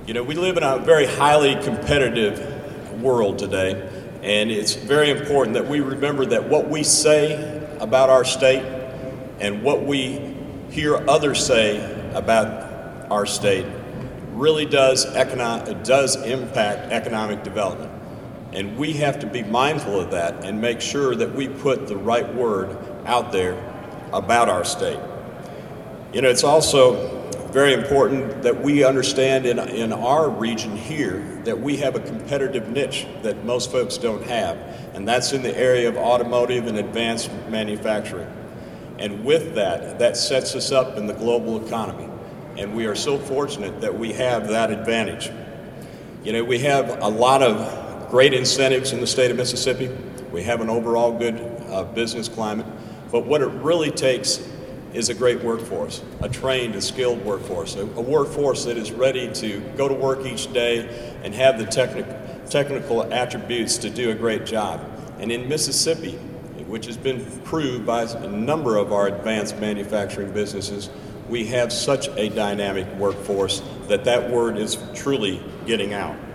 You know, we live in a very highly competitive world today, and it's very important that we remember that what we say about our state and what we hear others say about our state really does impact economic development. And we have to be mindful of that and make sure that we put the right word out there about our state. You know, it's also very important that we understand in our region here that we have a competitive niche that most folks don't have, and that's in the area of automotive and advanced manufacturing. And with that, that sets us up in the global economy, and we are so fortunate that we have that advantage. You know, we have a lot of great incentives in the state of Mississippi. We have an overall good business climate, but what it really takes is a great workforce, a trained and skilled workforce, a workforce that is ready to go to work each day and have the technical attributes to do a great job. And in Mississippi, which has been proved by a number of our advanced manufacturing businesses, we have such a dynamic workforce that word is truly getting out.